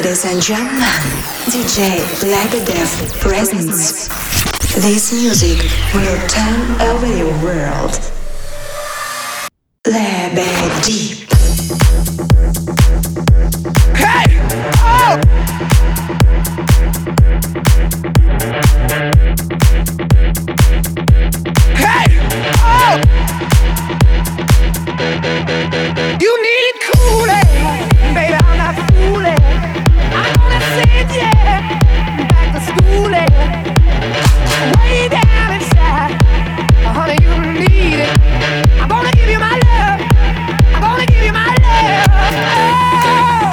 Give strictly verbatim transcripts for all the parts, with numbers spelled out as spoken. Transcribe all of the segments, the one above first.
Ladies and gentlemen, D J Lebedev presents. This music will turn over your world. Lebedev. Hey! Oh! Hey! Oh! You need cooling, baby, I'm not fooling. I'm gonna send you back to school, way down inside. Honey, you need it. I'm gonna give you my love. I'm gonna give you my love. Oh!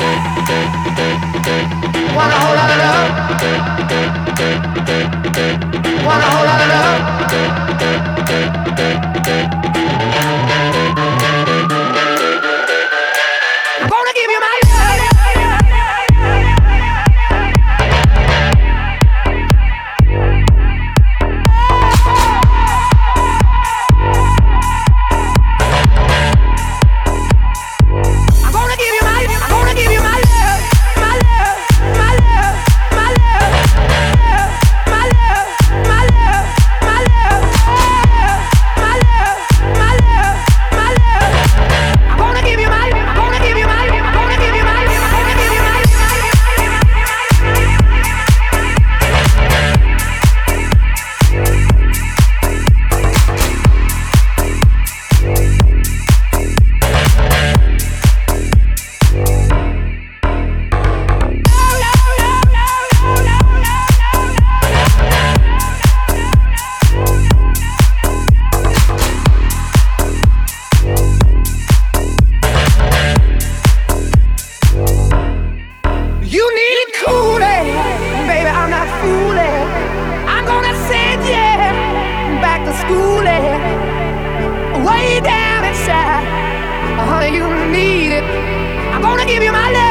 Want a whole lot of love. Want a whole lot of love. I'm gonna give you my love. I'm gonna give you my, I'm gonna give you my love, my love, my love, my love, my love, my love, my love, my love, my love, my love. I'm gonna give you my, I'm gonna give you my, I'm gonna give you my, I'm gonna give you my. You need cooling, baby, I'm not fooling. I'm gonna send you back to school, way down inside. Honey, you need it. I'm gonna give you my love.